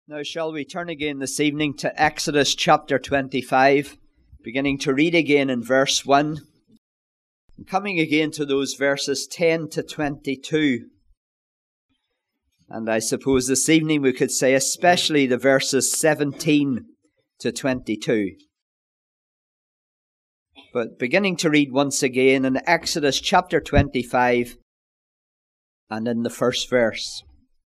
Now shall we turn again this evening to Exodus chapter 25, beginning to read again in verse 1, and coming again to those verses 10 to 22. And I suppose this evening we could say especially the verses 17 to 22. But beginning to read once again in Exodus chapter 25 and in the first verse.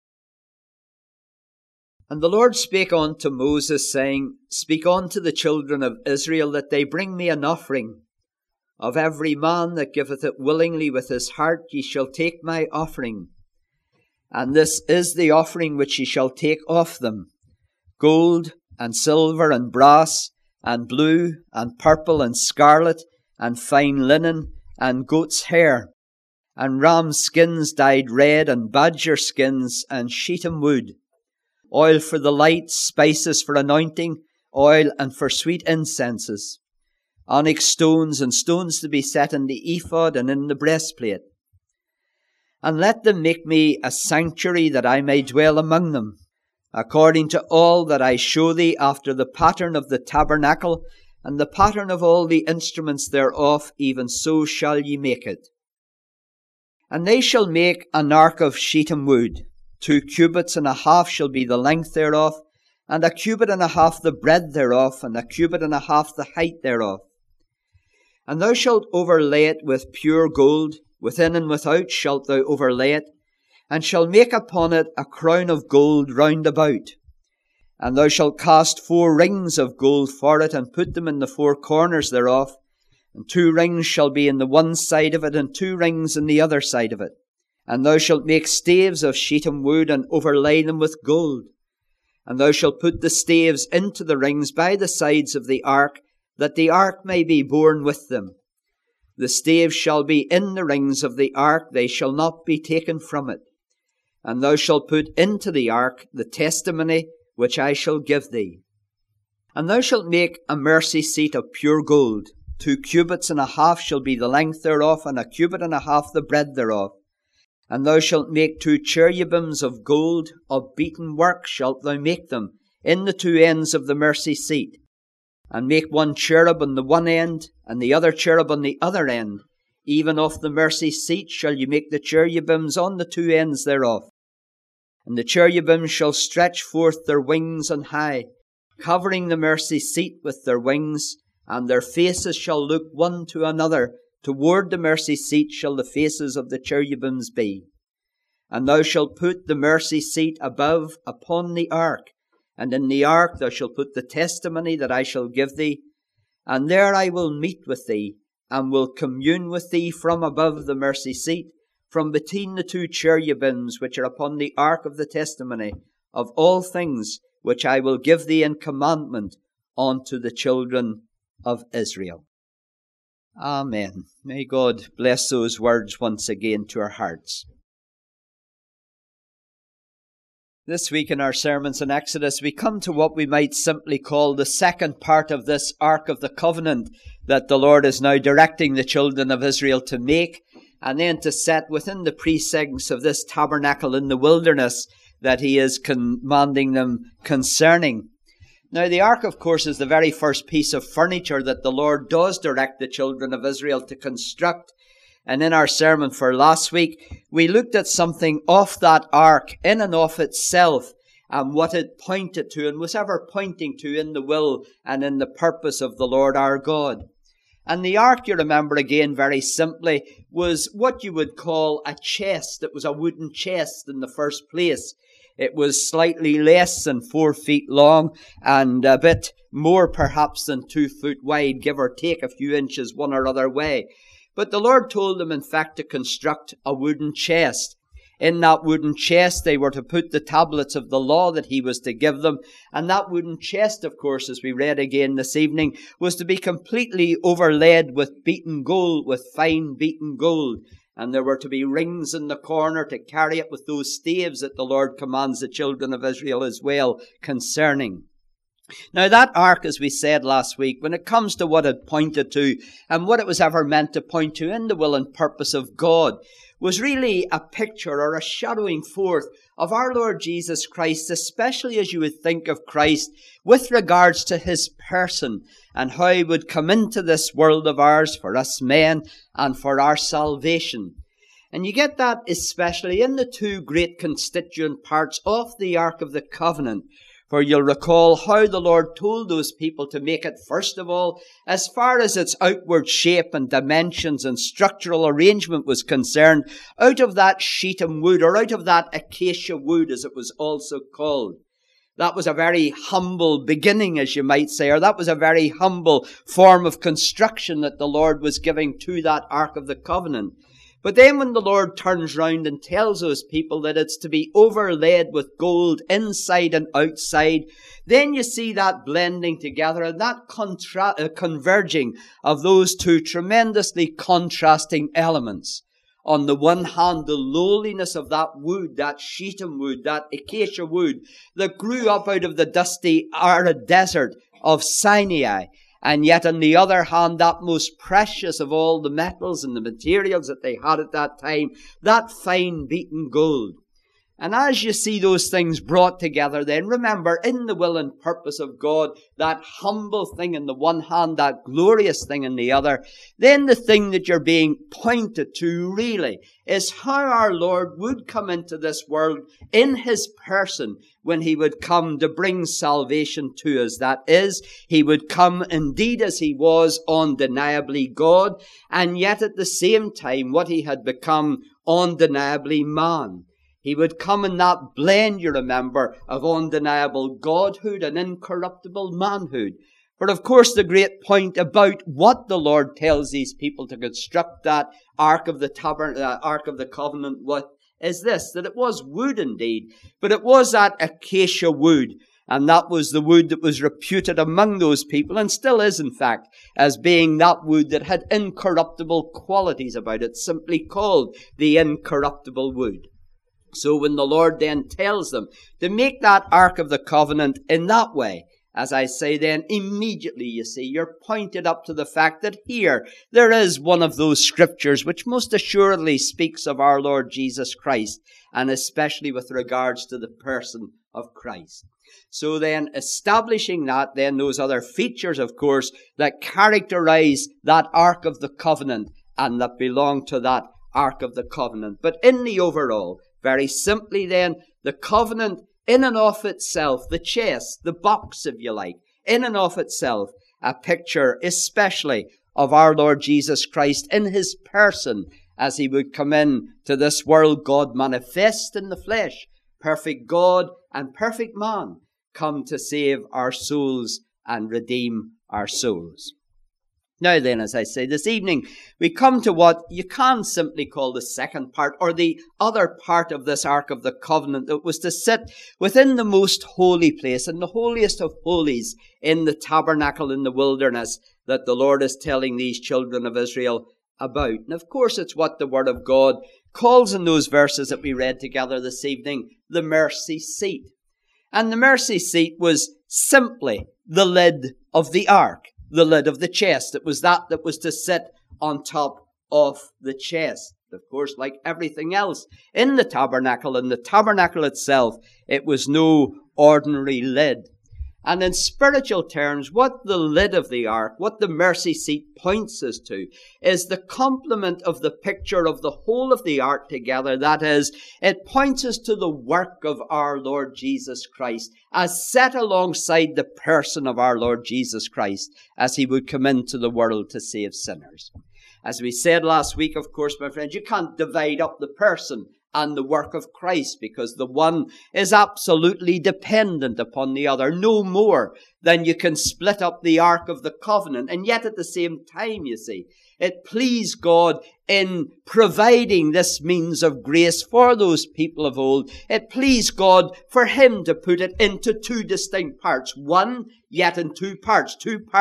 And the Lord spake unto Moses, saying, Speak unto the children of Israel, that they bring me an offering. Of every man that giveth it willingly with his heart, ye shall take my offering. And this is the offering which ye shall take of them: gold, and silver, and brass, and blue, and purple, and scarlet, and fine linen, and goat's hair, and ram skins dyed red, and badger skins, and shittim wood, oil for the light, spices for anointing, oil and for sweet incenses, onyx stones, and stones to be set in the ephod and in the breastplate. And let them make me a sanctuary, that I may dwell among them, according to all that I show thee, after the pattern of the tabernacle, and the pattern of all the instruments thereof, even so shall ye make it. And they shall make an ark of shittim wood. 2 cubits and a half shall be the length thereof, and 1 cubit and a half the breadth thereof, and 1 cubit and a half the height thereof. And thou shalt overlay it with pure gold, within and without shalt thou overlay it, and shalt make upon it a crown of gold round about. And thou shalt cast 4 rings of gold for it, and put them in the 4 corners thereof, and 2 rings shall be in the one side of it, and 2 rings in the other side of it. And thou shalt make staves of shittim wood, and overlay them with gold. And thou shalt put the staves into the rings by the sides of the ark, that the ark may be borne with them. The staves shall be in the rings of the ark, they shall not be taken from it. And thou shalt put into the ark the testimony which I shall give thee. And thou shalt make a mercy seat of pure gold. 2 cubits and a half shall be the length thereof, and 1 cubit and a half the breadth thereof. And thou shalt make 2 cherubims of gold, of beaten work shalt thou make them, in the 2 ends of the mercy seat. And make 1 cherub on the one end, and the other cherub on the other end. Even of the mercy seat shall you make the cherubims on the 2 ends thereof. And the cherubims shall stretch forth their wings on high, covering the mercy seat with their wings, and their faces shall look one to another. Toward the mercy seat shall the faces of the cherubims be. And thou shalt put the mercy seat above upon the ark, and in the ark thou shalt put the testimony that I shall give thee. And there I will meet with thee, and will commune with thee from above the mercy seat, from between the 2 cherubims which are upon the ark of the testimony, of all things which I will give thee in commandment unto the children of Israel. Amen. May God bless those words once again to our hearts. This week in our sermons in Exodus, we come to what we might simply call the second part of this Ark of the Covenant that the Lord is now directing the children of Israel to make, and then to set within the precincts of this tabernacle in the wilderness that he is commanding them concerning. Now, the ark, of course, is the very first piece of furniture that the Lord does direct the children of Israel to construct. And in our sermon for last week, we looked at something of that ark in and of itself, and what it pointed to and was ever pointing to in the will and in the purpose of the Lord our God. And the ark, you remember again very simply, was what you would call a chest. It was a wooden chest in the first place. It was slightly less than 4 feet long, and a bit more perhaps than 2 foot wide, give or take a few inches one or other way. But the Lord told them, in fact, to construct a wooden chest. In that wooden chest, they were to put the tablets of the law that he was to give them. And that wooden chest, of course, as we read again this evening, was to be completely overlaid with beaten gold, with fine beaten gold. And there were to be rings in the corner to carry it with those staves that the Lord commands the children of Israel as well concerning. Now that ark, as we said last week, when it comes to what it pointed to and what it was ever meant to point to in the will and purpose of God, was really a picture or a shadowing forth of our Lord Jesus Christ, especially as you would think of Christ with regards to his person and how he would come into this world of ours for us men and for our salvation. And you get that especially in the two great constituent parts of the Ark of the Covenant. For you'll recall how the Lord told those people to make it, first of all, as far as its outward shape and dimensions and structural arrangement was concerned, out of that shittim wood, or out of that acacia wood, as it was also called. That was a very humble beginning, as you might say, or that was a very humble form of construction that the Lord was giving to that Ark of the Covenant. But then when the Lord turns round and tells those people that it's to be overlaid with gold inside and outside, then you see that blending together and that converging of those two tremendously contrasting elements. On the one hand, the lowliness of that wood, that shittim wood, that acacia wood that grew up out of the dusty arid desert of Sinai. And yet, on the other hand, that most precious of all the metals and the materials that they had at that time, that fine beaten gold. And as you see those things brought together, then remember, in the will and purpose of God, that humble thing in the one hand, that glorious thing in the other, then the thing that you're being pointed to really is how our Lord would come into this world in his person when he would come to bring salvation to us. That is, he would come indeed as he was undeniably God, and yet at the same time what he had become undeniably man. He would come in that blend, you remember, of undeniable godhood and incorruptible manhood. But of course the great point about what the Lord tells these people to construct that Ark of the Covenant with is this, that it was wood indeed, but it was that acacia wood. And that was the wood that was reputed among those people, and still is in fact, as being that wood that had incorruptible qualities about it, simply called the incorruptible wood. So when the Lord then tells them to make that Ark of the Covenant in that way, as I say then, immediately, you see, you're pointed up to the fact that here there is one of those scriptures which most assuredly speaks of our Lord Jesus Christ, and especially with regards to the person of Christ. So then, establishing that, then those other features, of course, that characterize that Ark of the Covenant and that belong to that Ark of the Covenant. But in the overall, very simply then, the covenant in and of itself, the chest, the box if you like, in and of itself, a picture especially of our Lord Jesus Christ in his person as he would come in to this world, God manifest in the flesh, perfect God and perfect man, come to save our souls and redeem our souls. Now then, as I say, this evening, we come to what you can simply call the second part, or the other part of this Ark of the Covenant that was to sit within the most holy place, in the holiest of holies, in the tabernacle in the wilderness that the Lord is telling these children of Israel about. And of course, it's what the Word of God calls in those verses that we read together this evening, the mercy seat. And the mercy seat was simply the lid of the ark. The lid of the chest. It was that was to sit on top of the chest. Of course, like everything else in the tabernacle itself, it was no ordinary lid. And in spiritual terms, what the lid of the ark, what the mercy seat points us to, is the complement of the picture of the whole of the ark together. That is, it points us to the work of our Lord Jesus Christ, as set alongside the person of our Lord Jesus Christ, as he would come into the world to save sinners. As we said last week, of course, my friends, you can't divide up the person and the work of Christ, because the one is absolutely dependent upon the other, no more than you can split up the Ark of the Covenant. And yet at the same time, you see, it pleased God in providing this means of grace for those people of old. It pleased God for him to put it into two distinct parts, one yet in two parts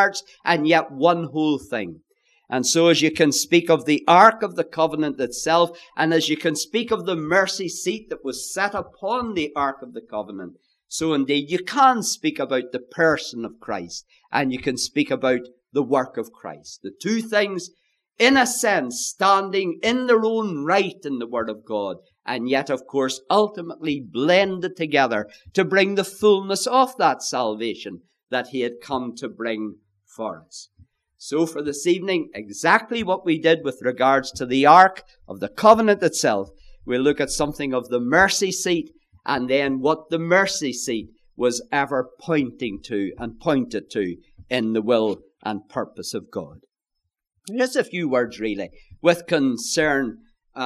and yet one whole thing. And so as you can speak of the Ark of the Covenant itself, and as you can speak of the mercy seat that was set upon the Ark of the Covenant, So indeed, you can speak about the person of Christ, and you can speak about the work of Christ. The two things, in a sense, standing in their own right in the Word of God, and yet, of course, ultimately blended together to bring the fullness of that salvation that he had come to bring for us. So for this evening, exactly what we did with regards to the Ark of the Covenant itself, we'll look at something of the mercy seat, and then what the mercy seat was ever pointing to and pointed to in the will and purpose of God. Just a few words, really, with concern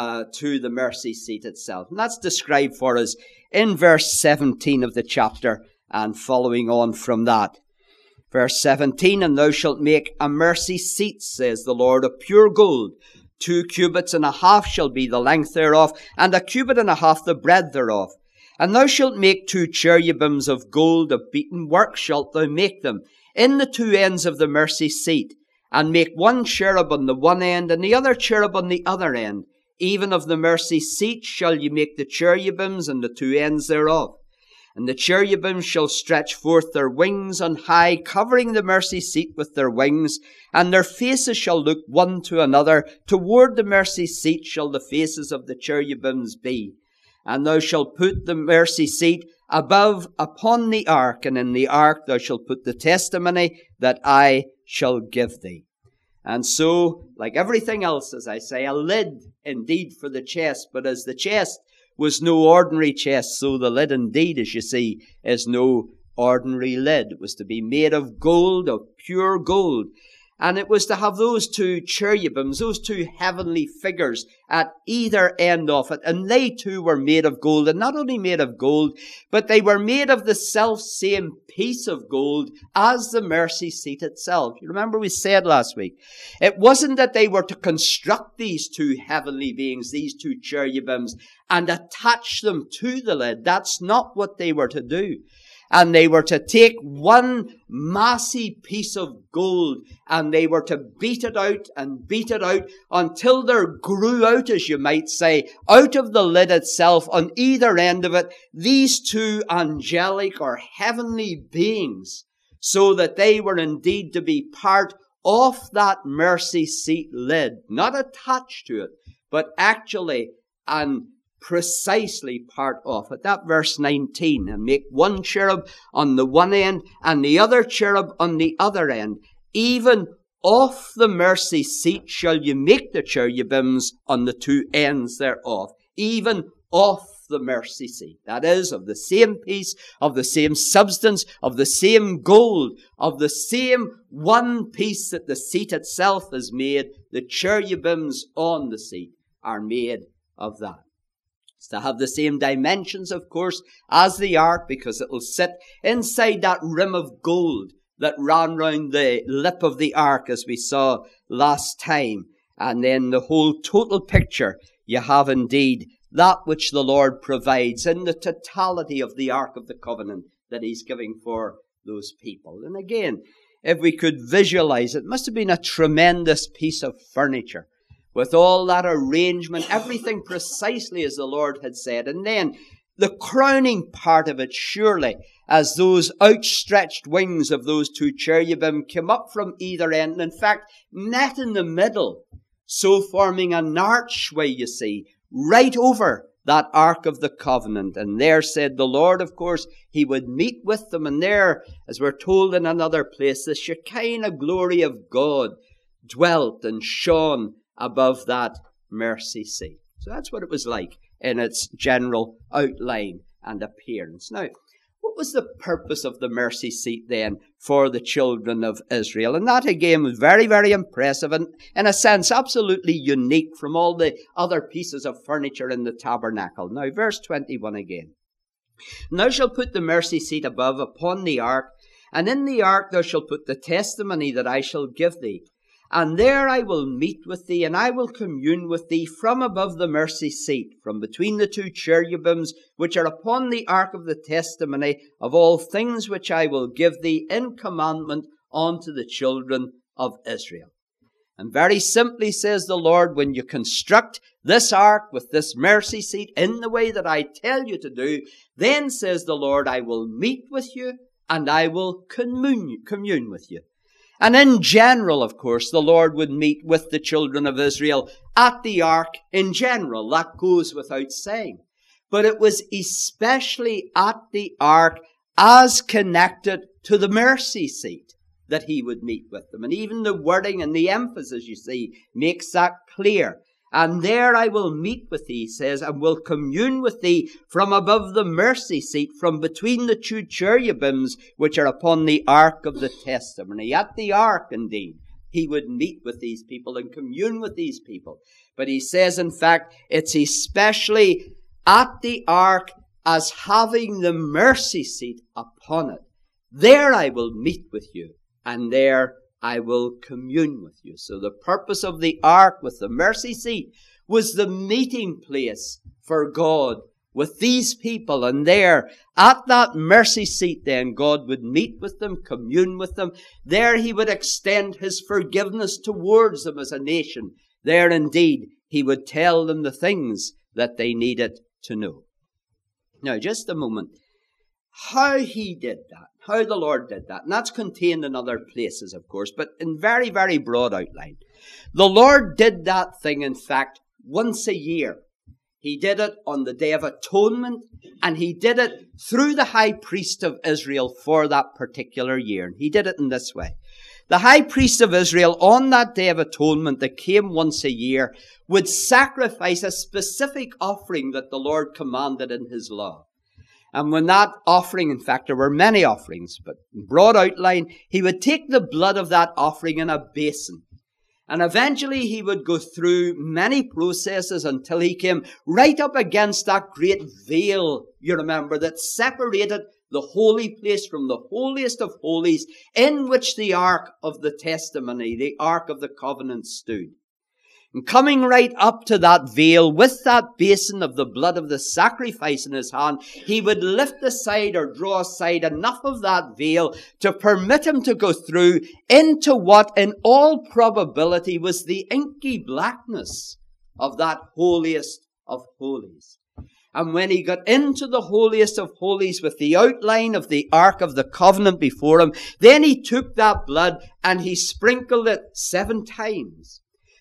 to the mercy seat itself. And that's described for us in verse 17 of the chapter and following on from that. Verse 17, and thou shalt make a mercy seat, says the Lord, of pure gold. 2 cubits and a half shall be the length thereof, and 1 cubit and a half the breadth thereof. And thou shalt make 2 cherubims of gold, of beaten work shalt thou make them, in the 2 ends of the mercy seat, and make 1 cherub on the one end, and the other cherub on the other end. Even of the mercy seat shall you make the cherubims and the 2 ends thereof. And the cherubims shall stretch forth their wings on high, covering the mercy seat with their wings, and their faces shall look one to another. Toward the mercy seat shall the faces of the cherubims be. And thou shalt put the mercy seat above upon the ark, and in the ark thou shalt put the testimony that I shall give thee. And so, like everything else, as I say, a lid indeed for the chest, but as the chest was no ordinary chest, so the lid indeed, as you see, is no ordinary lid. It was to be made of gold, of pure gold. And it was to have those 2 cherubims, those 2 heavenly figures at either end of it. And they too were made of gold. And not only made of gold, but they were made of the self-same piece of gold as the mercy seat itself. You remember we said last week, it wasn't that they were to construct these 2 heavenly beings, these 2 cherubims, and attach them to the lid. That's not what they were to do. And they were to take 1 massy piece of gold, and they were to beat it out and beat it out until there grew out, as you might say, out of the lid itself, on either end of it, these 2 angelic or heavenly beings, so that they were indeed to be part of that mercy seat lid, not attached to it, but actually and precisely part of it. That verse 19, and make 1 cherub on the one end and the other cherub on the other end. Even off the mercy seat shall you make the cherubims on the 2 ends thereof. Even off the mercy seat. That is, of the same piece, of the same substance, of the same gold, of the same 1 piece that the seat itself is made. The cherubims on the seat are made of that. It's to have the same dimensions, of course, as the ark, because it will sit inside that rim of gold that ran round the lip of the ark, as we saw last time. And then the whole total picture, you have indeed that which the Lord provides in the totality of the Ark of the Covenant that he's giving for those people. And again, if we could visualize it, must have been a tremendous piece of furniture, with all that arrangement, everything precisely as the Lord had said. And then the crowning part of it, surely, as those outstretched wings of those 2 cherubim came up from either end, and in fact, met in the middle, so forming an archway, you see, right over that Ark of the Covenant. And there said the Lord, of course, he would meet with them. And there, as we're told in another place, the Shekinah glory of God dwelt and shone above that mercy seat. So that's what it was like in its general outline and appearance. Now, what was the purpose of the mercy seat then for the children of Israel? And that again was very, very impressive and in a sense absolutely unique from all the other pieces of furniture in the tabernacle. Now, verse 21 again. And thou shalt put the mercy seat above upon the ark, and in the ark thou shalt put the testimony that I shall give thee. And there I will meet with thee, and I will commune with thee from above the mercy seat, from between the 2 cherubims which are upon the ark of the testimony of all things which I will give thee in commandment unto the children of Israel. And very simply, says the Lord, when you construct this ark with this mercy seat in the way that I tell you to do, then, says the Lord, I will meet with you and I will commune with you. And in general, of course, the Lord would meet with the children of Israel at the ark in general. That goes without saying. But it was especially at the ark as connected to the mercy seat that he would meet with them. And even the wording and the emphasis, you see, makes that clear. And there I will meet with thee, says, and will commune with thee from above the mercy seat, from between the two cherubims which are upon the ark of the testimony. At the ark, indeed, he would meet with these people and commune with these people. But he says, in fact, it's especially at the ark as having the mercy seat upon it. There I will meet with you, and there I will commune with you. So the purpose of the ark with the mercy seat was the meeting place for God with these people. And there, at that mercy seat then, God would meet with them, commune with them. There he would extend his forgiveness towards them as a nation. There indeed, he would tell them the things that they needed to know. Now, just a moment. How he did that, how the Lord did that, and that's contained in other places, of course, but in very, very broad outline. The Lord did that thing, in fact, once a year. He did it on the Day of Atonement, and he did it through the high priest of Israel for that particular year. And he did it in this way. The high priest of Israel, on that Day of Atonement that came once a year, would sacrifice a specific offering that the Lord commanded in his law. And when that offering, in fact, there were many offerings, but in broad outline, he would take the blood of that offering in a basin. And eventually he would go through many processes until he came right up against that great veil, you remember, that separated the holy place from the holiest of holies, in which the ark of the testimony, the ark of the covenant, stood. And coming right up to that veil with that basin of the blood of the sacrifice in his hand, he would lift aside or draw aside enough of that veil to permit him to go through into what in all probability was the inky blackness of that holiest of holies. And when he got into the holiest of holies with the outline of the Ark of the Covenant before him, then he took that blood and he sprinkled it 7 times.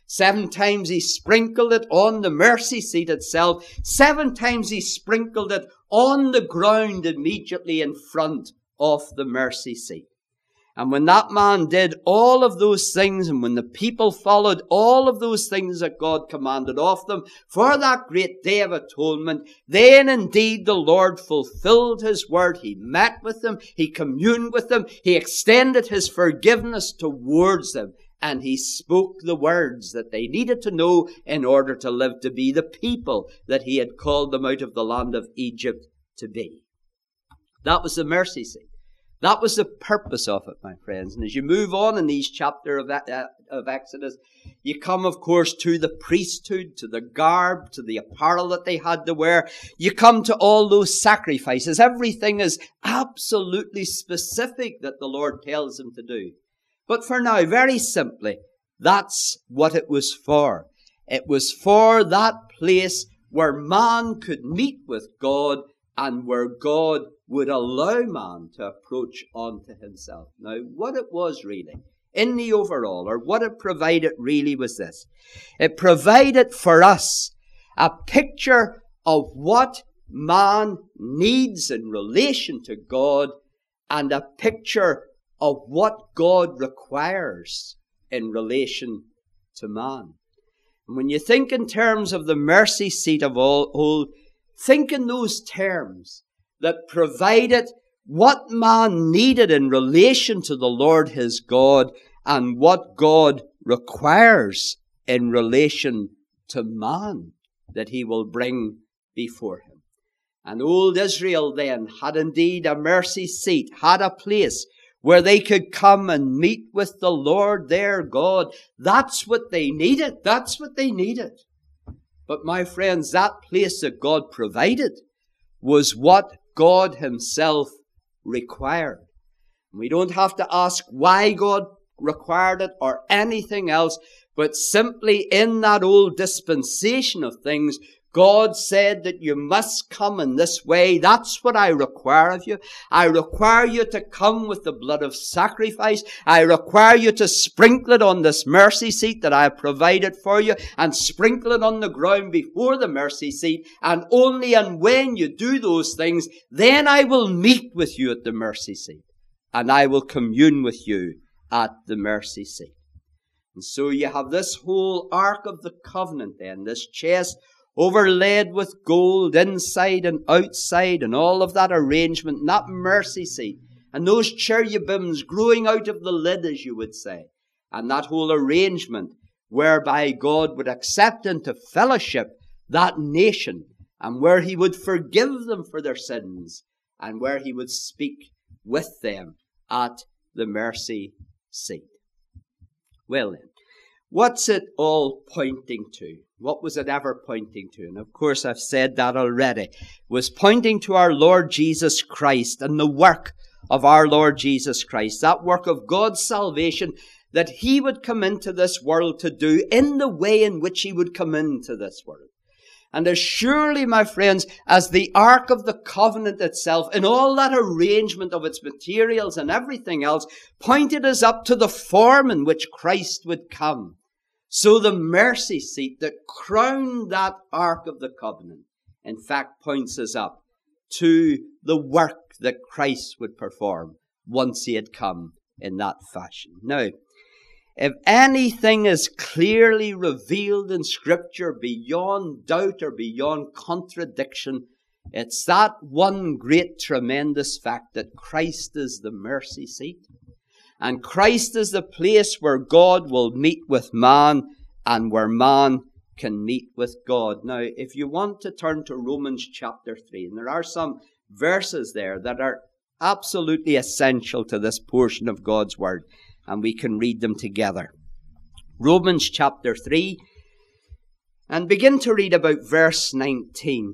7 times he sprinkled it on the mercy seat itself. 7 times he sprinkled it on the ground immediately in front of the mercy seat. And when that man did all of those things, and when the people followed all of those things that God commanded of them for that great Day of Atonement, then indeed the Lord fulfilled his word. He met with them, he communed with them, he extended his forgiveness towards them, and he spoke the words that they needed to know in order to live to be the people that he had called them out of the land of Egypt to be. That was the mercy seat. That was the purpose of it, my friends. And as you move on in these chapters of Exodus, you come, of course, to the priesthood, to the garb, to the apparel that they had to wear. You come to all those sacrifices. Everything is absolutely specific that the Lord tells them to do. But for now, very simply, that's what it was for. It was for that place where man could meet with God and where God would allow man to approach unto himself. Now, what it was really, in the overall, or what it provided really was this. It provided for us a picture of what man needs in relation to God and a picture of what God requires in relation to man. And when you think in terms of the mercy seat of old, think in those terms that provided what man needed in relation to the Lord his God and what God requires in relation to man that he will bring before him. And old Israel then had indeed a mercy seat, had a place where they could come and meet with the Lord their God. That's what they needed. That's what they needed. But my friends, that place that God provided was what God himself required. We don't have to ask why God required it or anything else, but simply in that old dispensation of things, God said that you must come in this way. That's what I require of you. I require you to come with the blood of sacrifice. I require you to sprinkle it on this mercy seat that I have provided for you, and sprinkle it on the ground before the mercy seat. And only and when you do those things, then I will meet with you at the mercy seat, and I will commune with you at the mercy seat. And so you have this whole Ark of the Covenant then, this chest overlaid with gold inside and outside, and all of that arrangement, and that mercy seat, and those cherubims growing out of the lid, as you would say, and that whole arrangement whereby God would accept into fellowship that nation, and where he would forgive them for their sins, and where he would speak with them at the mercy seat. Well then, what's it all pointing to? What was it ever pointing to? And of course, I've said that already. It was pointing to our Lord Jesus Christ and the work of our Lord Jesus Christ. That work of God's salvation that he would come into this world to do in the way in which he would come into this world. And as surely, my friends, as the Ark of the Covenant itself, in all that arrangement of its materials and everything else, pointed us up to the form in which Christ would come, so the mercy seat that crowned that Ark of the Covenant, in fact, points us up to the work that Christ would perform once he had come in that fashion. Now, if anything is clearly revealed in Scripture beyond doubt or beyond contradiction, it's that one great, tremendous fact that Christ is the mercy seat. And Christ is the place where God will meet with man and where man can meet with God. Now, if you want to turn to Romans chapter 3, and there are some verses there that are absolutely essential to this portion of God's Word, and we can read them together. Romans chapter 3, and begin to read about verse 19.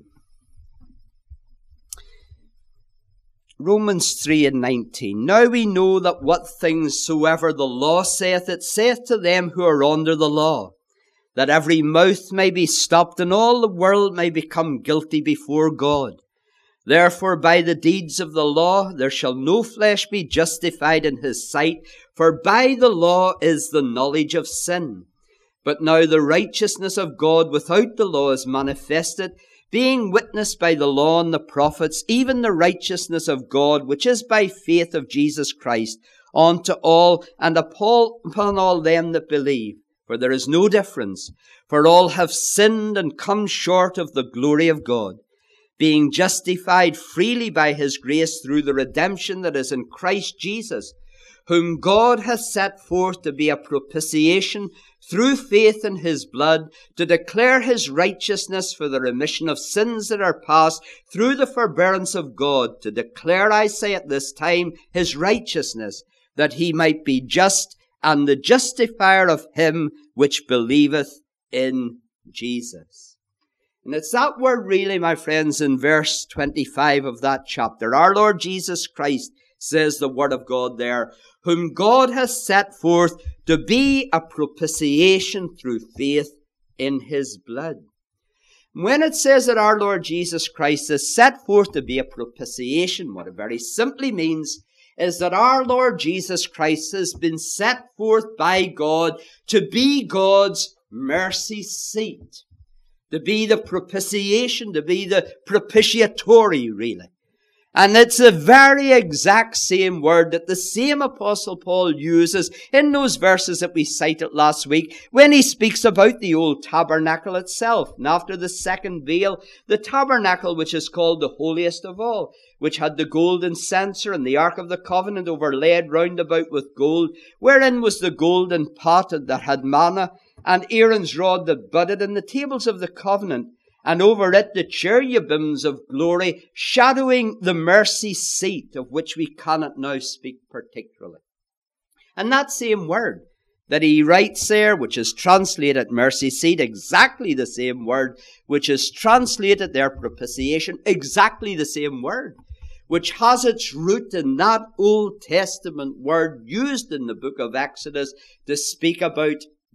Romans 3 and 19. Now we know that what things soever the law saith, it saith to them who are under the law, that every mouth may be stopped, and all the world may become guilty before God. Therefore by the deeds of the law there shall no flesh be justified in his sight, for by the law is the knowledge of sin. But now the righteousness of God without the law is manifested, being witnessed by the law and the prophets, even the righteousness of God, which is by faith of Jesus Christ, unto all, and upon all them that believe. For there is no difference, for all have sinned and come short of the glory of God, being justified freely by his grace through the redemption that is in Christ Jesus, whom God hath set forth to be a propitiation through faith in his blood, to declare his righteousness for the remission of sins that are past through the forbearance of God, to declare, I say at this time, his righteousness, that he might be just and the justifier of him which believeth in Jesus. And it's that word really, my friends, in verse 25 of that chapter. Our Lord Jesus Christ, says the Word of God there, whom God has set forth to be a propitiation through faith in his blood. When it says that our Lord Jesus Christ is set forth to be a propitiation, what it very simply means is that our Lord Jesus Christ has been set forth by God to be God's mercy seat, to be the propitiation, to be the propitiatory, really. And it's the very exact same word that the same Apostle Paul uses in those verses that we cited last week when he speaks about the old tabernacle itself. And after the second veil, the tabernacle which is called the holiest of all, which had the golden censer and the Ark of the Covenant overlaid round about with gold, wherein was the golden pot that had manna, and Aaron's rod that budded, and the tables of the covenant, and over it the cherubims of glory, shadowing the mercy seat, of which we cannot now speak particularly. And that same word that he writes there, which is translated mercy seat, exactly the same word, which is translated there propitiation, exactly the same word, which has its root in that Old Testament word used in the book of Exodus to speak about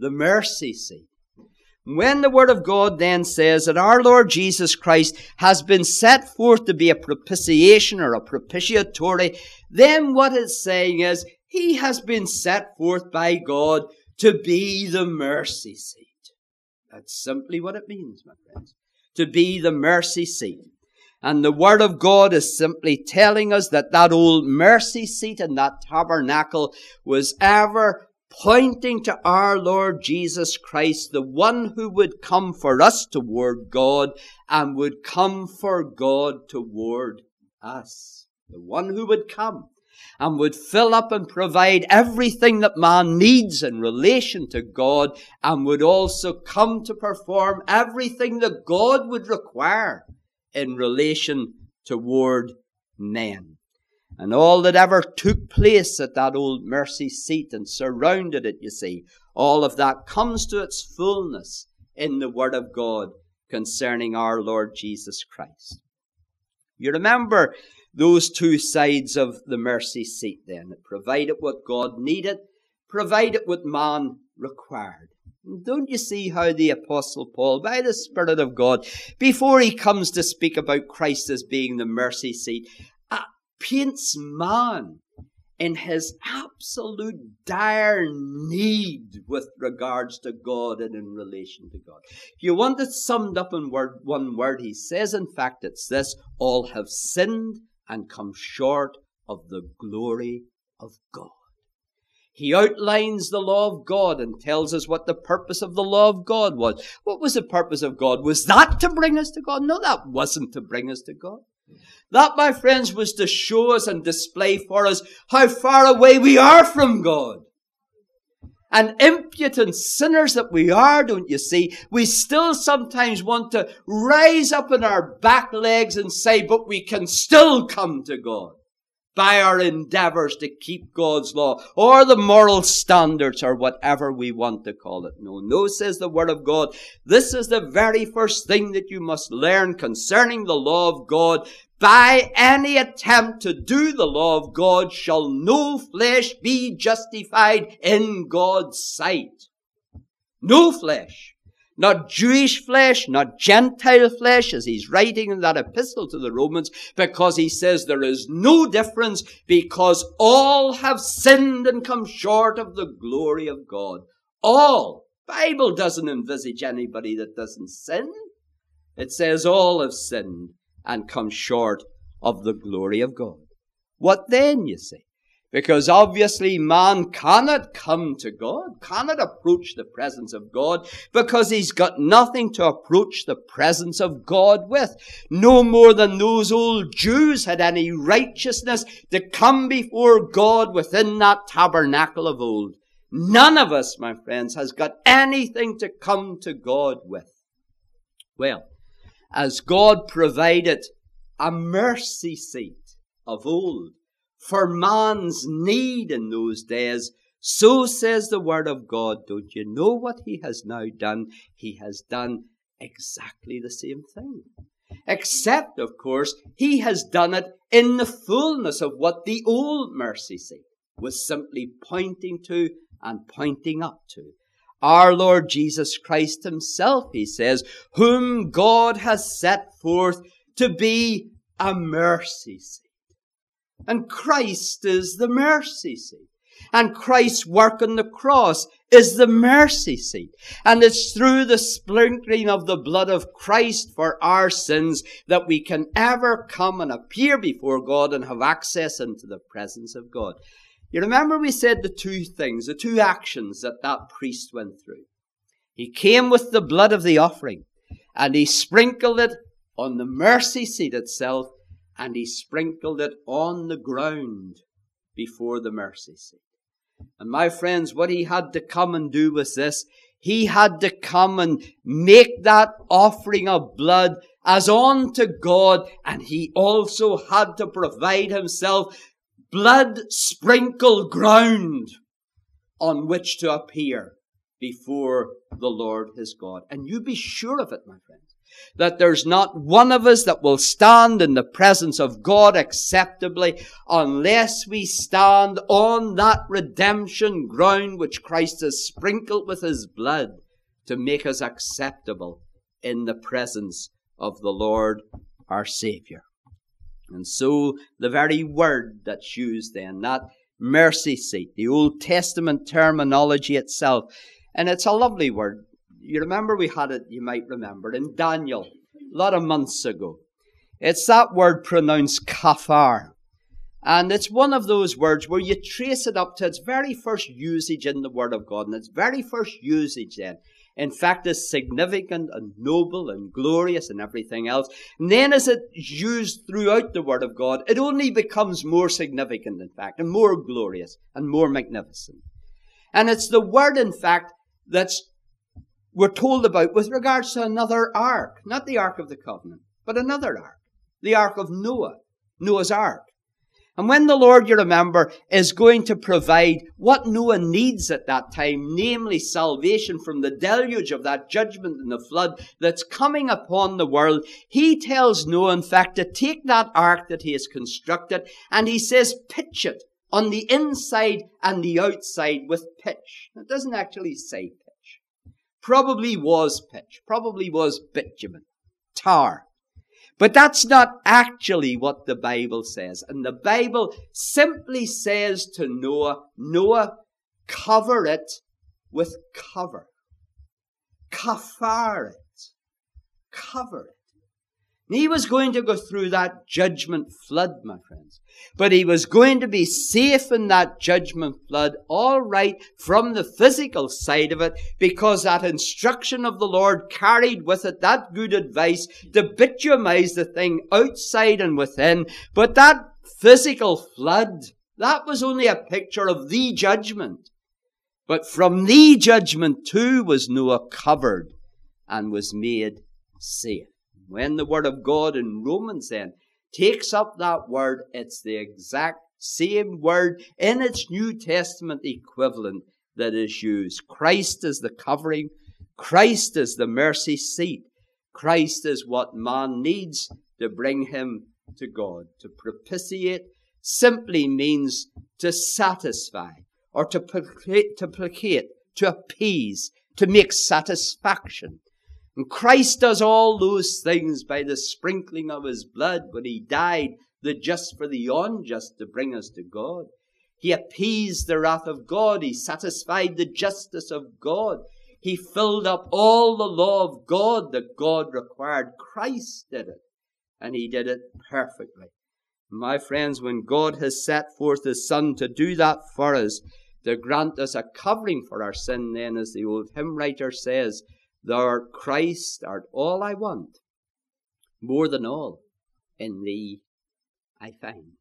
the mercy seat. When the Word of God then says that our Lord Jesus Christ has been set forth to be a propitiation or a propitiatory, then what it's saying is he has been set forth by God to be the mercy seat. That's simply what it means, my friends. To be the mercy seat. And the Word of God is simply telling us that that old mercy seat and that tabernacle was ever pointing to our Lord Jesus Christ, the one who would come for us toward God and would come for God toward us. The one who would come and would fill up and provide everything that man needs in relation to God, and would also come to perform everything that God would require in relation toward men. And all that ever took place at that old mercy seat and surrounded it, you see, all of that comes to its fullness in the Word of God concerning our Lord Jesus Christ. You remember those two sides of the mercy seat then. It provided what God needed, provided what man required. And don't you see how the Apostle Paul, by the Spirit of God, before he comes to speak about Christ as being the mercy seat, paints man in his absolute dire need with regards to God and in relation to God. If you want it summed up in one word, he says, in fact, it's this: all have sinned and come short of the glory of God. He outlines the law of God and tells us what the purpose of the law of God was. What was the purpose of God? Was that to bring us to God? No, that wasn't to bring us to God. That, my friends, was to show us and display for us how far away we are from God. And impudent sinners that we are, don't you see, we still sometimes want to rise up on our back legs and say, but we can still come to God by our endeavors to keep God's law or the moral standards or whatever we want to call it. No, says the Word of God. This is the very first thing that you must learn concerning the law of God. By any attempt to do the law of God shall no flesh be justified in God's sight. No flesh. Not Jewish flesh, not Gentile flesh, as he's writing in that epistle to the Romans, because he says there is no difference, because all have sinned and come short of the glory of God. All. Bible doesn't envisage anybody that doesn't sin. It says all have sinned and come short of the glory of God. What then, you see? Because obviously man cannot come to God, cannot approach the presence of God, because he's got nothing to approach the presence of God with. No more than those old Jews had any righteousness to come before God within that tabernacle of old. None of us, my friends, has got anything to come to God with. Well, as God provided a mercy seat of old for man's need in those days, so says the Word of God. Don't you know what he has now done? He has done exactly the same thing. Except, of course, he has done it in the fullness of what the old mercy seat was simply pointing to and pointing up to. Our Lord Jesus Christ himself, he says, whom God has set forth to be a mercy seat. And Christ is the mercy seat. And Christ's work on the cross is the mercy seat. And it's through the sprinkling of the blood of Christ for our sins that we can ever come and appear before God and have access into the presence of God. You remember we said the two things, the two actions that priest went through. He came with the blood of the offering, and he sprinkled it on the mercy seat itself, and he sprinkled it on the ground before the mercy seat. And my friends, what he had to come and do was this. He had to come and make that offering of blood as unto God, and he also had to provide himself blood-sprinkled ground on which to appear before the Lord his God. And you be sure of it, my friends. that there's not one of us that will stand in the presence of God acceptably unless we stand on that redemption ground which Christ has sprinkled with his blood to make us acceptable in the presence of the Lord our Savior. And so the very word that's used then, that mercy seat, the Old Testament terminology itself, and it's a lovely word. You remember we had it, you might remember, in Daniel a lot of months ago. It's that word pronounced kafar. And it's one of those words where you trace it up to its very first usage in the Word of God. And its very first usage then, in fact, is significant and noble and glorious and everything else. And then as it's used throughout the Word of God, it only becomes more significant, in fact, and more glorious and more magnificent. And it's the word, in fact, that's we're told about with regards to another ark. Not the Ark of the Covenant, but another ark. The Ark of Noah, Noah's Ark. And when the Lord, you remember, is going to provide what Noah needs at that time, namely salvation from the deluge of that judgment and the flood that's coming upon the world, he tells Noah, in fact, to take that ark that he has constructed, and he says, pitch it on the inside and the outside with pitch. It doesn't actually say pitch. Probably was pitch. Probably was bitumen, tar. But that's not actually what the Bible says. And the Bible simply says to Noah, Noah, cover it with cover. Kafar it. Cover it. And he was going to go through that judgment flood, my friends. But he was going to be safe in that judgment flood, all right, from the physical side of it, because that instruction of the Lord carried with it that good advice to bitumize the thing outside and within. But that physical flood, that was only a picture of the judgment. But from the judgment too was Noah covered and was made safe. When the Word of God in Romans then takes up that word, it's the exact same word in its New Testament equivalent that is used. Christ is the covering. Christ is the mercy seat. Christ is what man needs to bring him to God. To propitiate simply means to satisfy or to placate, to appease, to make satisfaction. And Christ does all those things by the sprinkling of his blood when he died, the just for the unjust, to bring us to God. He appeased the wrath of God. He satisfied the justice of God. He filled up all the law of God that God required. Christ did it, and he did it perfectly. My friends, when God has set forth his Son to do that for us, to grant us a covering for our sin, then, as the old hymn writer says, Thou art Christ, art all I want, more than all in thee I find.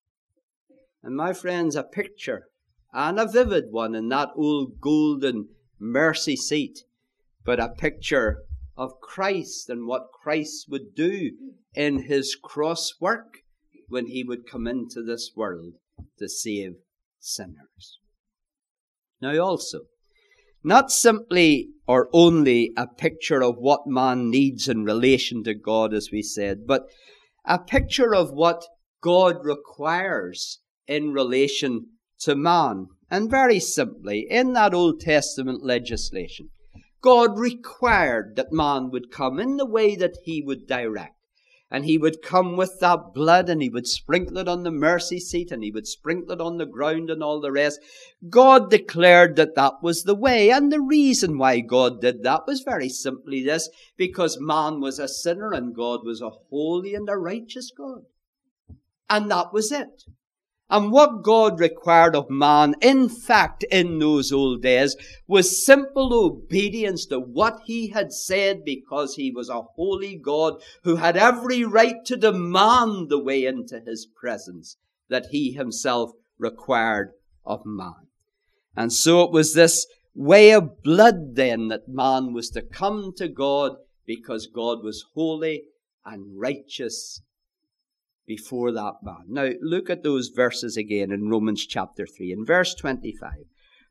And my friends, a picture, and a vivid one, in that old golden mercy seat, but a picture of Christ and what Christ would do in his cross work when he would come into this world to save sinners. Now also, not simply or only a picture of what man needs in relation to God, as we said, but a picture of what God requires in relation to man. And very simply, in that Old Testament legislation, God required that man would come in the way that he would direct. And he would come with that blood, and he would sprinkle it on the mercy seat, and he would sprinkle it on the ground and all the rest. God declared that that was the way. And the reason why God did that was very simply this: because man was a sinner and God was a holy and a righteous God. And that was it. And what God required of man, in fact, in those old days, was simple obedience to what he had said, because he was a holy God who had every right to demand the way into his presence that he himself required of man. And so it was this way of blood then that man was to come to God, because God was holy and righteous before that man. Now, look at those verses again in Romans chapter 3. In verse 25,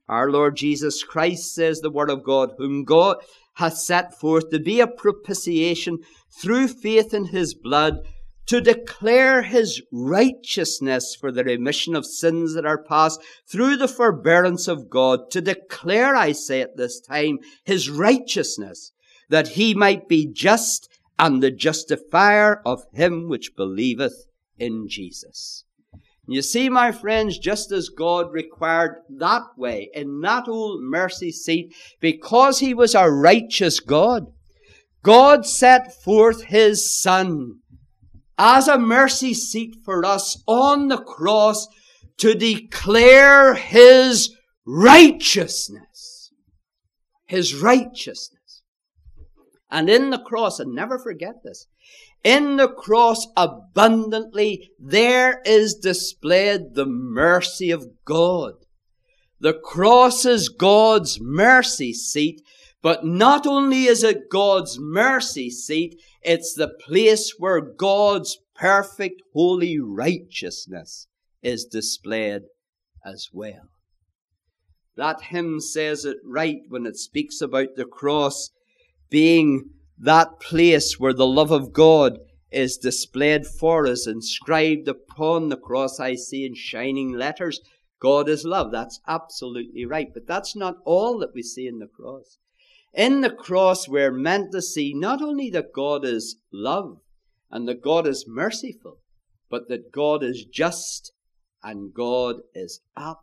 Our Lord Jesus Christ, says the Word of God, whom God hath set forth to be a propitiation through faith in his blood, to declare his righteousness for the remission of sins that are past through the forbearance of God, to declare, I say at this time, his righteousness, that he might be just and the justifier of him which believeth in Jesus. You see, my friends, just as God required that way, in that old mercy seat, because he was a righteous God, God set forth his Son as a mercy seat for us on the cross to declare his righteousness. His righteousness. And in the cross, and never forget this, in the cross abundantly there is displayed the mercy of God. The cross is God's mercy seat, but not only is it God's mercy seat, it's the place where God's perfect holy righteousness is displayed as well. That hymn says it right when it speaks about the cross being that place where the love of God is displayed for us, inscribed upon the cross. I see in shining letters, God is love. That's absolutely right. But that's not all that we see in the cross. In the cross, we're meant to see not only that God is love and that God is merciful, but that God is just and God is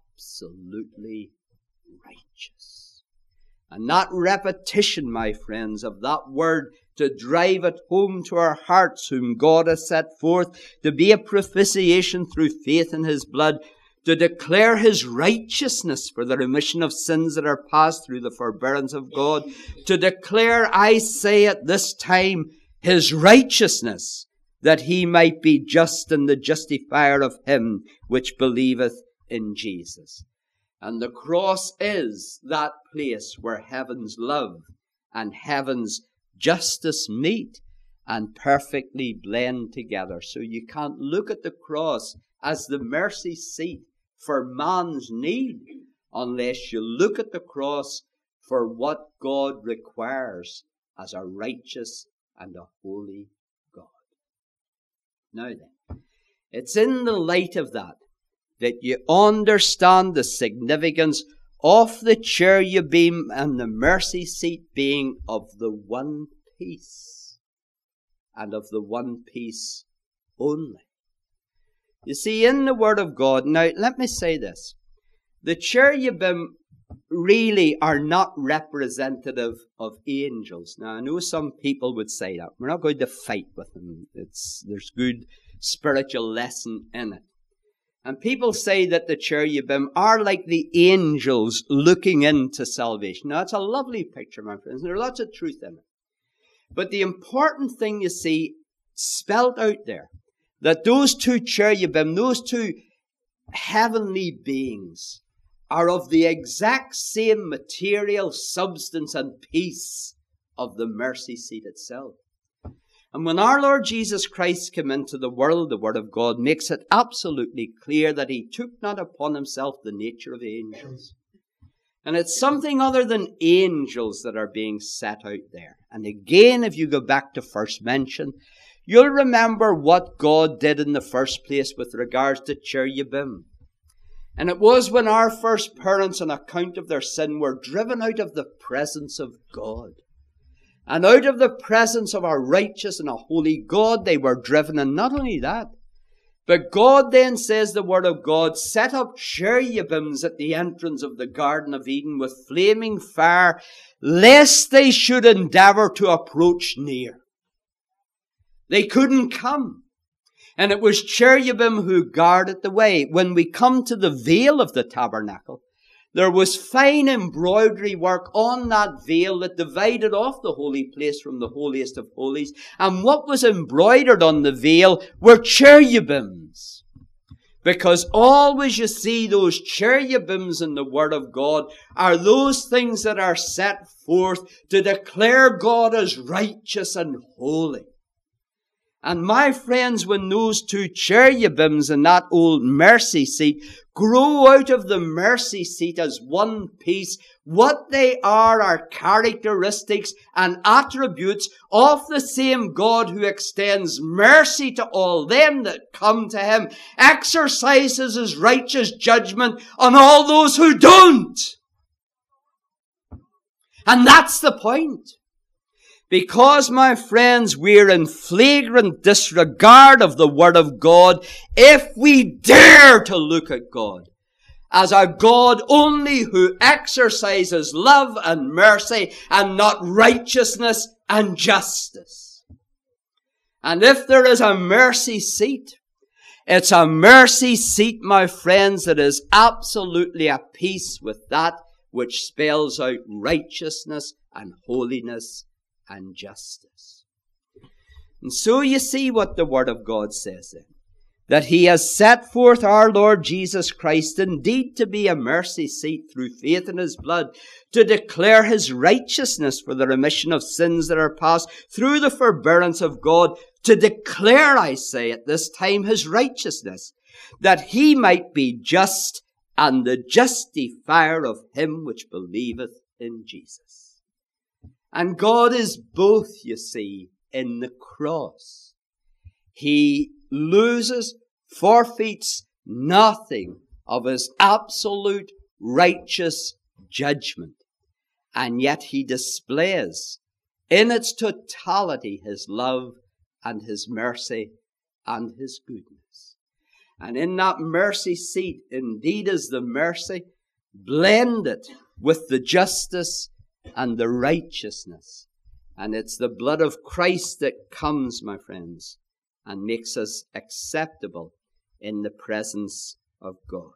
absolutely righteous. And that repetition, my friends, of that word to drive it home to our hearts, whom God has set forth to be a propitiation through faith in his blood, to declare his righteousness for the remission of sins that are past through the forbearance of God, to declare, I say at this time, his righteousness, that he might be just and the justifier of him which believeth in Jesus. And the cross is that place where heaven's love and heaven's justice meet and perfectly blend together. So you can't look at the cross as the mercy seat for man's need unless you look at the cross for what God requires as a righteous and a holy God. Now then, it's in the light of that you understand the significance of the cherubim and the mercy seat being of the one piece, and of the one piece only. You see, in the Word of God, now let me say this, the cherubim really are not representative of angels. Now, I know some people would say that. We're not going to fight with them. There's good spiritual lesson in it. And people say that the cherubim are like the angels looking into salvation. Now, that's a lovely picture, my friends. There's lots of truth in it. But the important thing you see spelt out there, that those two cherubim, those two heavenly beings, are of the exact same material substance and piece of the mercy seat itself. And when our Lord Jesus Christ came into the world, the Word of God makes it absolutely clear that he took not upon himself the nature of angels. And it's something other than angels that are being set out there. And again, if you go back to first mention, you'll remember what God did in the first place with regards to cherubim. And it was when our first parents, on account of their sin, were driven out of the presence of God. And out of the presence of our righteous and a holy God, they were driven. And not only that, but God then, says the Word of God, set up cherubims at the entrance of the Garden of Eden with flaming fire, lest they should endeavor to approach near. They couldn't come. And it was cherubim who guarded the way. When we come to the veil of the tabernacle, there was fine embroidery work on that veil that divided off the holy place from the holiest of holies. And what was embroidered on the veil were cherubims. Because always you see those cherubims in the Word of God are those things that are set forth to declare God as righteous and holy. And my friends, when those two cherubims in that old mercy seat grow out of the mercy seat as one piece, what they are characteristics and attributes of the same God who extends mercy to all them that come to him, exercises his righteous judgment on all those who don't. And that's the point. Because, my friends, we're in flagrant disregard of the Word of God if we dare to look at God as a God only who exercises love and mercy and not righteousness and justice. And if there is a mercy seat, it's a mercy seat, my friends, that is absolutely at peace with that which spells out righteousness and holiness and justice. And so you see what the Word of God says then. That he has set forth our Lord Jesus Christ indeed to be a mercy seat through faith in his blood, to declare his righteousness for the remission of sins that are past through the forbearance of God, to declare, I say, at this time his righteousness, that he might be just and the justifier of him which believeth in Jesus. And God is both, you see, in the cross. He loses, forfeits nothing of his absolute righteous judgment. And yet he displays in its totality his love and his mercy and his goodness. And in that mercy seat, indeed is the mercy blended with the justice and the righteousness. And it's the blood of Christ that comes, my friends, and makes us acceptable in the presence of God.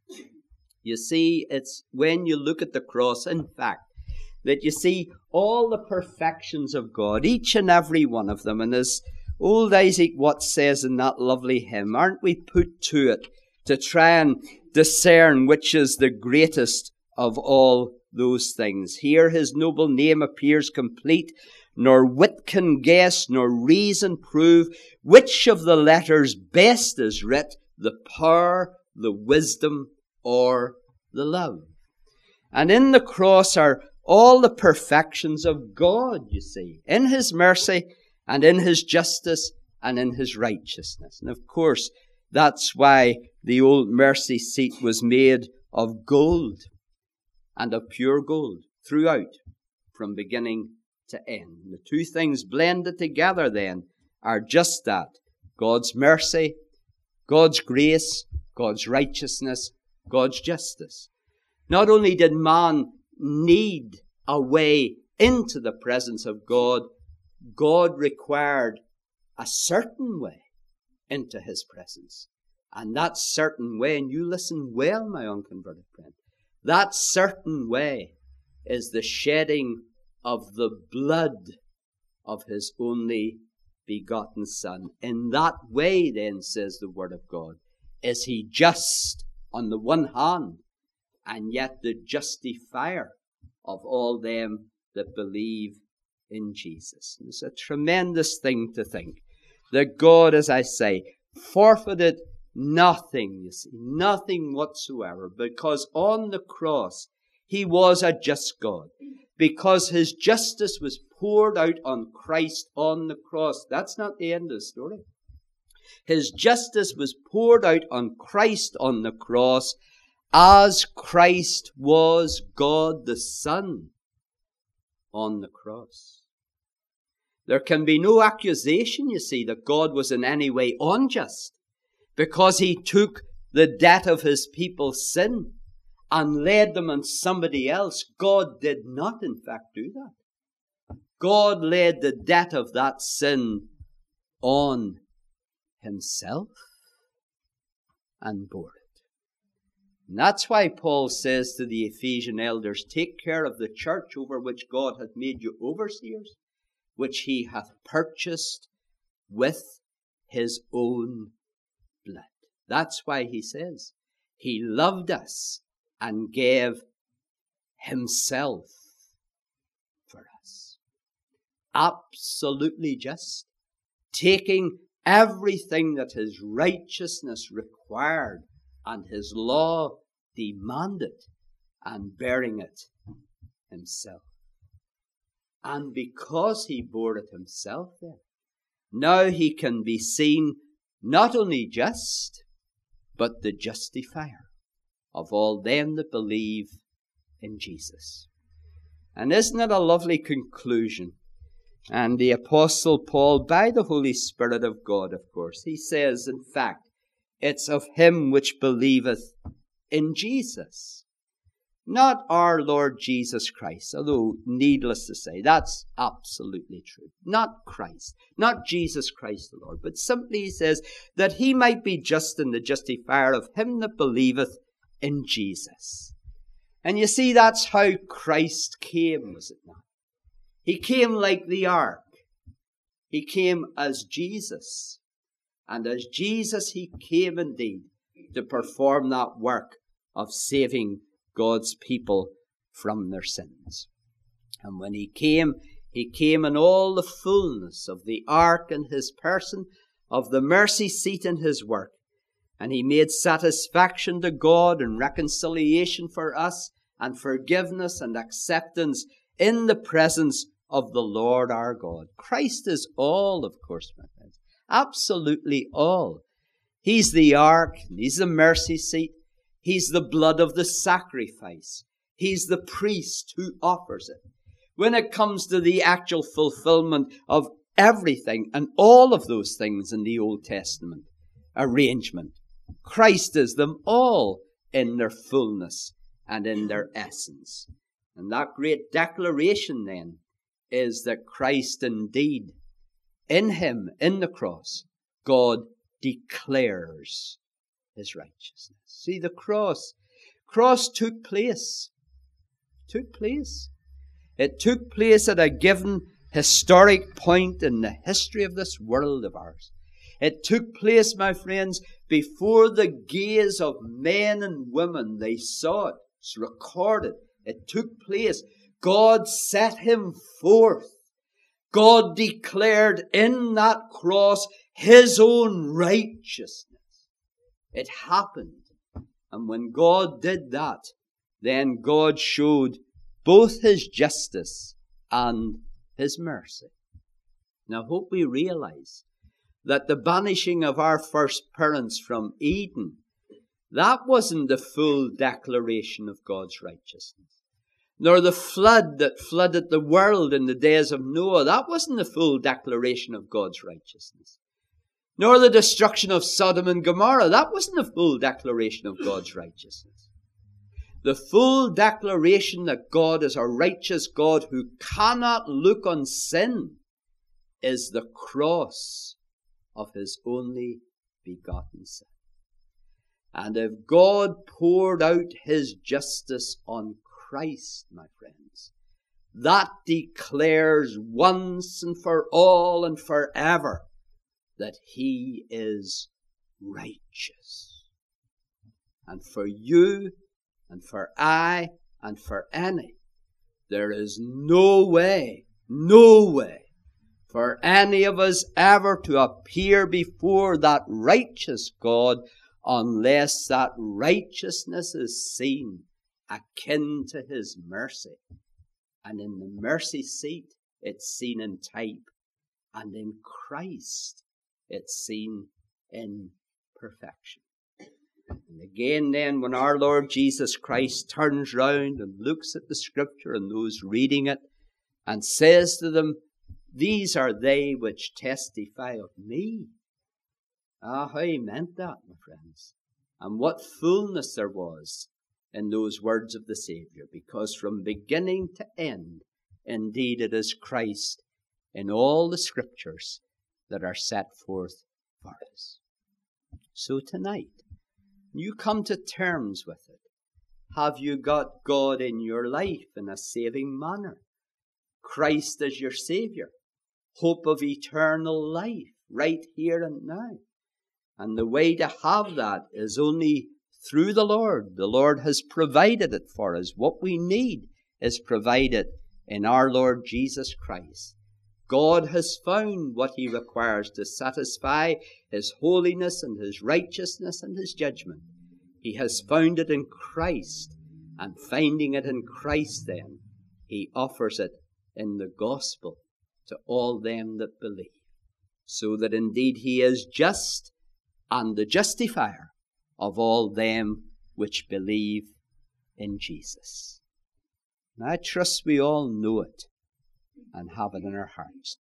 You see, it's when you look at the cross, in fact, that you see all the perfections of God, each and every one of them. And as old Isaac Watts says in that lovely hymn, aren't we put to it to try and discern which is the greatest of all those things? Here his noble name appears complete, nor wit can guess, nor reason prove, which of the letters best is writ, the power, the wisdom, or the love. And in the cross are all the perfections of God, you see, in his mercy and in his justice and in his righteousness. And of course, that's why the old mercy seat was made of gold, and of pure gold throughout, from beginning to end. The two things blended together then are just that: God's mercy, God's grace, God's righteousness, God's justice. Not only did man need a way into the presence of God, God required a certain way into his presence. And that certain way, and you listen well, my unconverted friend, that certain way is the shedding of the blood of his only begotten Son. In that way, then, says the Word of God, is he just on the one hand, and yet the justifier of all them that believe in Jesus. And it's a tremendous thing to think that God, as I say, forfeited nothing, you see, nothing whatsoever, because on the cross he was a just God, because his justice was poured out on Christ on the cross. That's not the end of the story. His justice was poured out on Christ on the cross, as Christ was God the Son on the cross. There can be no accusation, you see, that God was in any way unjust, because he took the debt of his people's sin and laid them on somebody else. God did not, in fact, do that. God laid the debt of that sin on himself and bore it. And that's why Paul says to the Ephesian elders, take care of the church over which God hath made you overseers, which he hath purchased with his own blood. That's why he says he loved us and gave himself for us. Absolutely just, taking everything that his righteousness required and his law demanded and bearing it himself. And because he bore it himself then, now he can be seen not only just, but the justifier of all them that believe in Jesus. And isn't it a lovely conclusion? And the Apostle Paul, by the Holy Spirit of God, of course, he says, in fact, it's of him which believeth in Jesus. Not our Lord Jesus Christ, although needless to say, that's absolutely true. Not Christ, not Jesus Christ the Lord, but simply he says that he might be just and the justifier of him that believeth in Jesus. And you see, that's how Christ came, was it not? He came like the ark. He came as Jesus. And as Jesus, he came indeed to perform that work of saving God's people from their sins. And when he came in all the fullness of the ark in his person, of the mercy seat in his work. And he made satisfaction to God and reconciliation for us and forgiveness and acceptance in the presence of the Lord our God. Christ is all, of course, my friends. Absolutely all. He's the ark, he's the mercy seat, he's the blood of the sacrifice, he's the priest who offers it. When it comes to the actual fulfillment of everything and all of those things in the Old Testament arrangement, Christ is them all in their fullness and in their essence. And that great declaration then is that Christ indeed, in him, in the cross, God declares his righteousness. See, the cross took place. It took place at a given historic point in the history of this world of ours. It took place, my friends, before the gaze of men and women. They saw it. It's recorded. It took place. God set him forth. God declared in that cross his own righteousness. It happened. And when God did that, then God showed both his justice and his mercy. Now, I hope we realize that the banishing of our first parents from Eden, that wasn't the full declaration of God's righteousness. Nor the flood that flooded the world in the days of Noah, that wasn't the full declaration of God's righteousness. Nor the destruction of Sodom and Gomorrah, that wasn't the full declaration of God's righteousness. The full declaration that God is a righteous God who cannot look on sin is the cross of his only begotten Son. And if God poured out his justice on Christ, my friends, that declares once and for all and forever that he is righteous. And for you and for I and for any, there is no way for any of us ever to appear before that righteous God unless that righteousness is seen akin to his mercy. And in the mercy seat, it's seen in type. And in Christ, it's seen in perfection. And again then, when our Lord Jesus Christ turns round and looks at the Scripture and those reading it and says to them, "These are they which testify of me." Ah, how he meant that, my friends. And what fullness there was in those words of the Saviour, because from beginning to end, indeed it is Christ in all the Scriptures that are set forth for us. So tonight, you come to terms with it. Have you got God in your life in a saving manner? Christ as your Saviour, hope of eternal life right here and now. And the way to have that is only through the Lord. The Lord has provided it for us. What we need is provided in our Lord Jesus Christ. God has found what he requires to satisfy his holiness and his righteousness and his judgment. He has found it in Christ, and finding it in Christ then, he offers it in the gospel to all them that believe, so that indeed he is just and the justifier of all them which believe in Jesus. And I trust we all know it and have it in our hearts.